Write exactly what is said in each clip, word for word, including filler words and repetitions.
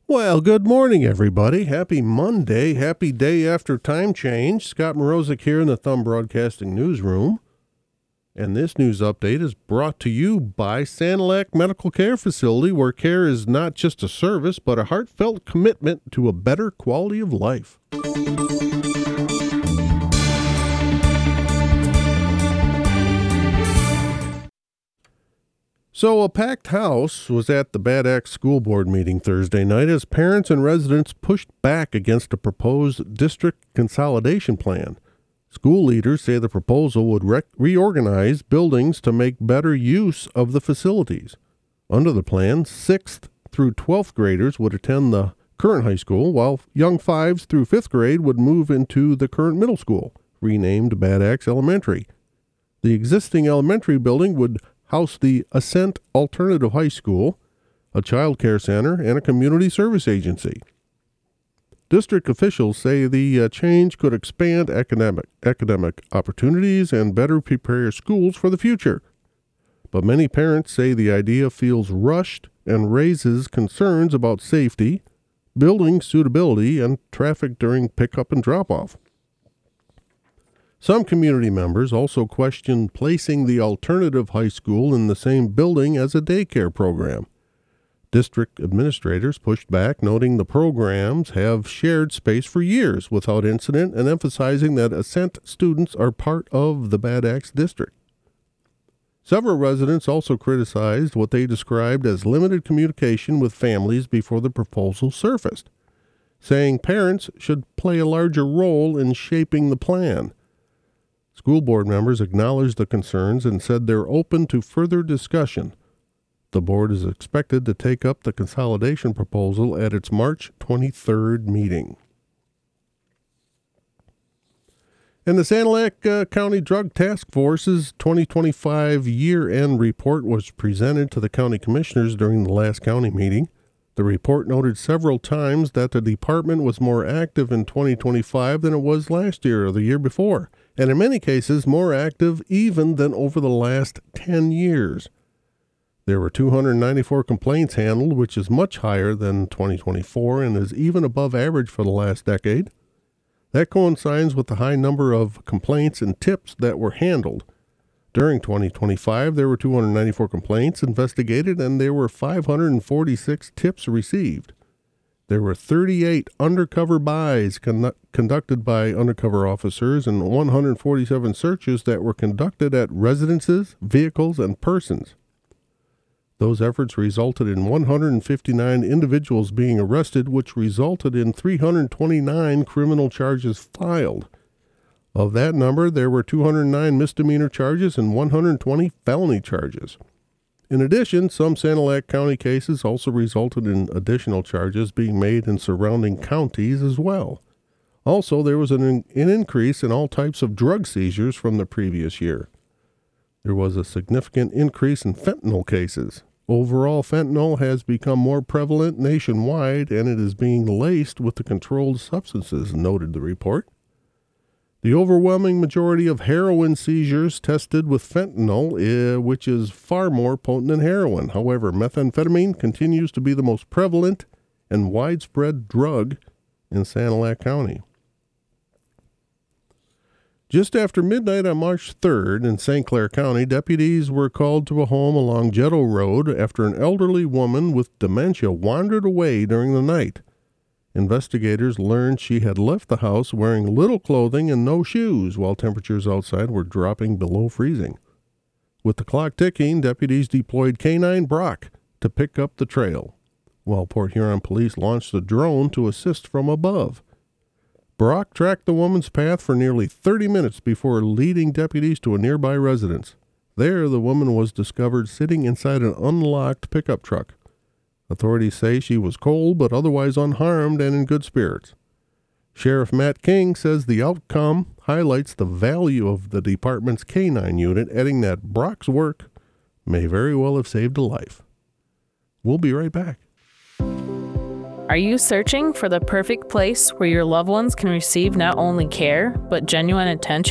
Well, good morning, everybody. Happy Monday. Happy day after time change. Scott Mrozik here in the Thumb Broadcasting Newsroom. And this news update is brought to you by Sanilac Medical Care Facility, where care is not just a service, but a heartfelt commitment to a better quality of life. So a packed house was at the Bad Axe School Board meeting Thursday night as parents and residents pushed back against a proposed district consolidation plan. School leaders say the proposal would re- reorganize buildings to make better use of the facilities. Under the plan, sixth through twelfth graders would attend the current high school, while young fives through fifth grade would move into the current middle school, renamed Bad Axe Elementary. The existing elementary building would house the Ascent Alternative High School, a child care center, and a community service agency. District officials say the uh, change could expand academic academic opportunities and better prepare schools for the future. But many parents say the idea feels rushed and raises concerns about safety, building suitability, and traffic during pickup and drop-off. Some community members also question placing the alternative high school in the same building as a daycare program. District administrators pushed back, noting the programs have shared space for years without incident and emphasizing that Ascent students are part of the Bad Axe district. Several residents also criticized what they described as limited communication with families before the proposal surfaced, saying parents should play a larger role in shaping the plan. School board members acknowledged the concerns and said they're open to further discussion. The board is expected to take up the consolidation proposal at its March twenty-third meeting. And the Sanilac uh, County Drug Task Force's twenty twenty-five year-end report was presented to the county commissioners during the last county meeting. The report noted several times that the department was more active in twenty twenty-five than it was last year or the year before, and in many cases more active even than over the last ten years. There were two hundred ninety-four complaints handled, which is much higher than twenty twenty-four and is even above average for the last decade. That coincides with the high number of complaints and tips that were handled. During twenty twenty-five, there were two hundred ninety-four complaints investigated and there were five hundred forty-six tips received. There were thirty-eight undercover buys con- conducted by undercover officers and one hundred forty-seven searches that were conducted at residences, vehicles, and persons. Those efforts resulted in one hundred fifty-nine individuals being arrested, which resulted in three hundred twenty-nine criminal charges filed. Of that number, there were two hundred nine misdemeanor charges and one hundred twenty felony charges. In addition, some Sanilac County cases also resulted in additional charges being made in surrounding counties as well. Also, there was an, an increase in all types of drug seizures from the previous year. There was a significant increase in fentanyl cases. Overall, fentanyl has become more prevalent nationwide, and it is being laced with the controlled substances, noted the report. The overwhelming majority of heroin seizures tested with fentanyl, uh, which is far more potent than heroin. However, methamphetamine continues to be the most prevalent and widespread drug in Sanilac County. Just after midnight on March third in Saint Clair County, deputies were called to a home along Jetto Road after an elderly woman with dementia wandered away during the night. Investigators learned she had left the house wearing little clothing and no shoes while temperatures outside were dropping below freezing. With the clock ticking, deputies deployed K nine Brock to pick up the trail, while Port Huron police launched a drone to assist from above. Brock tracked the woman's path for nearly thirty minutes before leading deputies to a nearby residence. There, the woman was discovered sitting inside an unlocked pickup truck. Authorities say she was cold but otherwise unharmed and in good spirits. Sheriff Matt King says the outcome highlights the value of the department's K nine unit, adding that Brock's work may very well have saved a life. We'll be right back. Are you searching for the perfect place where your loved ones can receive not only care, but genuine attention?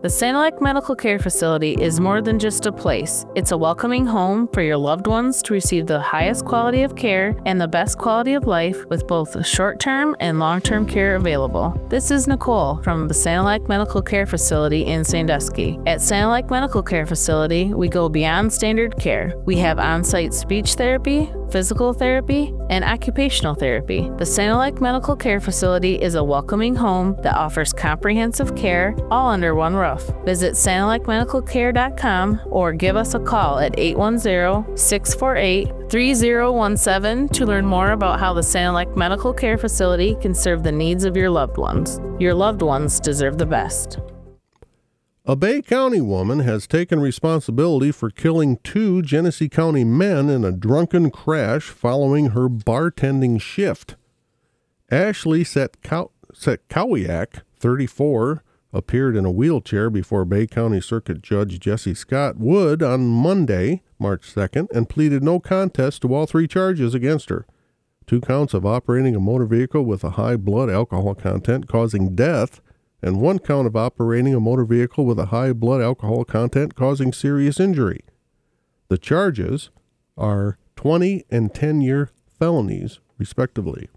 The Sanilac Medical Care Facility is more than just a place. It's a welcoming home for your loved ones to receive the highest quality of care and the best quality of life with both short-term and long-term care available. This is Nicole from the Sanilac Medical Care Facility in Sandusky. At Sanilac Medical Care Facility, we go beyond standard care. We have on-site speech therapy, physical therapy, and occupational therapy. The Sanilac Medical Care Facility is a welcoming home that offers comprehensive care all under one roof. Visit Sanilac Medical Care dot com or give us a call at eight one zero, six four eight, three zero one seven to learn more about how the Sanilac Medical Care Facility can serve the needs of your loved ones. Your loved ones deserve the best. A Bay County woman has taken responsibility for killing two Genesee County men in a drunken crash following her bartending shift. Ashley Setkowiak, thirty-four, appeared in a wheelchair before Bay County Circuit Judge Jesse Scott Wood on Monday, March second, and pleaded no contest to all three charges against her. Two counts of operating a motor vehicle with a high blood alcohol content causing death, and one count of operating a motor vehicle with a high blood alcohol content causing serious injury. The charges are twenty and ten-year felonies, respectively.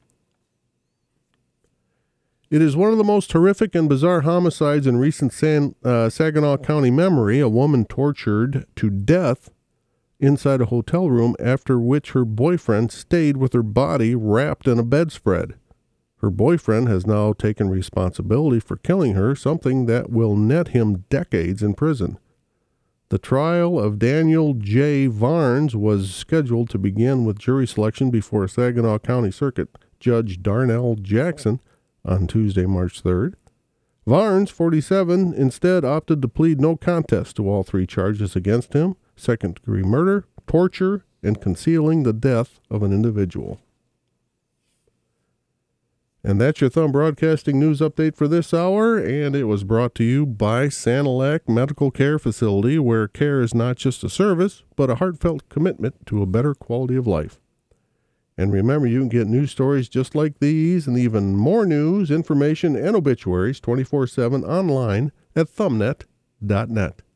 It is one of the most horrific and bizarre homicides in recent San, uh, Saginaw County memory. A woman tortured to death inside a hotel room, after which her boyfriend stayed with her body wrapped in a bedspread. Her boyfriend has now taken responsibility for killing her, something that will net him decades in prison. The trial of Daniel J. Varnes was scheduled to begin with jury selection before Saginaw County Circuit Judge Darnell Jackson on Tuesday, March third. Varnes, forty-seven, instead opted to plead no contest to all three charges against him: second-degree murder, torture, and concealing the death of an individual. And that's your Thumb Broadcasting news update for this hour, and it was brought to you by Sanilac Medical Care Facility, where care is not just a service, but a heartfelt commitment to a better quality of life. And remember, you can get news stories just like these and even more news, information, and obituaries twenty-four seven online at thumbnet dot net.